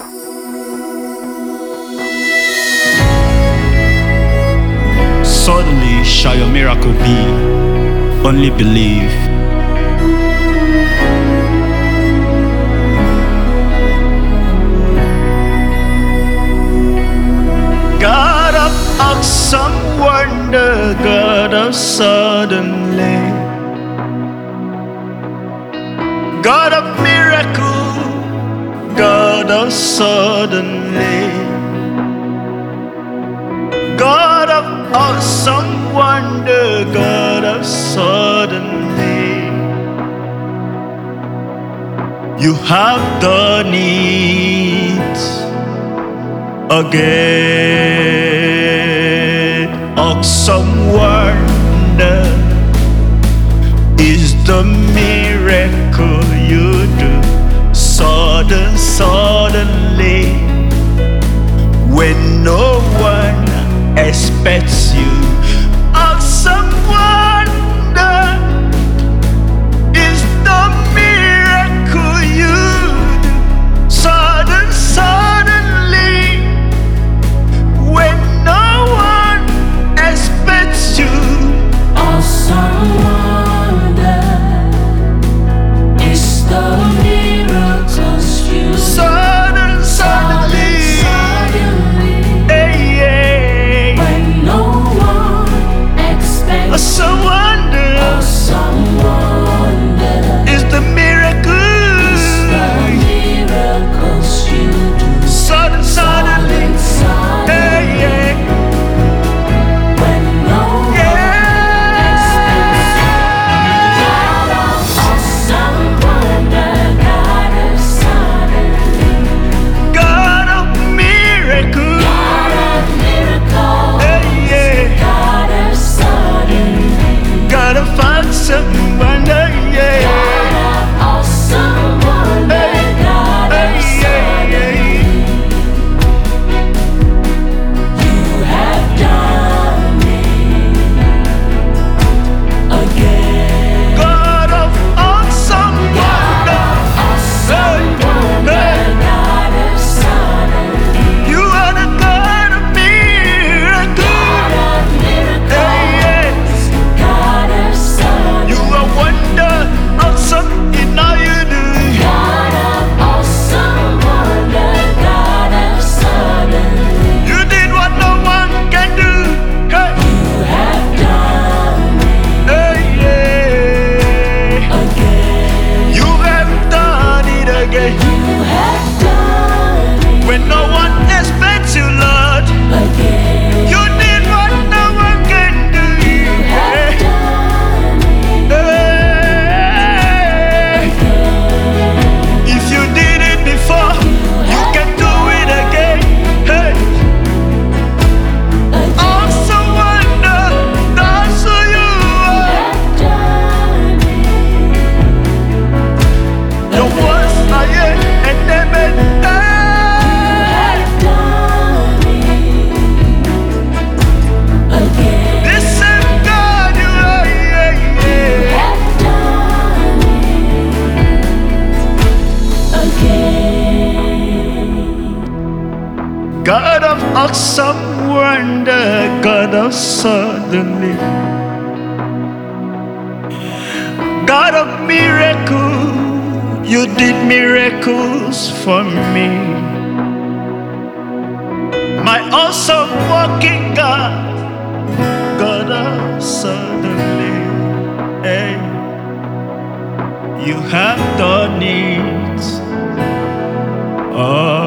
Suddenly shall your miracle be, only believe. God of awesome wonder, God of suddenly, God of miracle, God of suddenly, God of awesome wonder, God of suddenly, you have done it again. Awesome wonder is the miracle you do. Suddenly, when no one expects you. Awesome wonder is the miracle you do. Suddenly, when no one expects you. Awesome wonder is the miracles you do. Suddenly, hey, yeah. When no one expects Awesome wonder is the miracles you do. Suddenly, hey, yeah. When no one expects you. God of awesome wonder, God of suddenly, God of miracle, God of miracles, hey, yeah. God of suddenly, God of awesome wonder, yeah. God of awesome wonder, God of Hey, yeah, yeah. You have done it again. God of awesome God wonder, of awesome wonder, God of suddenly, you are the God of miracle, God of hey, yeah. miracles, God of You suddenly, are wonder, awesome in all you do. God of awesome wonder, God of suddenly, You did what no one can do, hey, you have done hey, yeah. it again. You have done it again. You have done it When no one expects you, Lord, again. you did what no one can do. You have Hey, done it hey. again. If you did it before, you can do it again. Hey, awesome wonder, that's who you are. Your words are yet and amen. Hey, this same God you are, yeah, yeah. God of awesome wonder, God of suddenly, God of miracle, you did miracles for me. My awesome walking God, God of suddenly, hey, you have done it. Oh.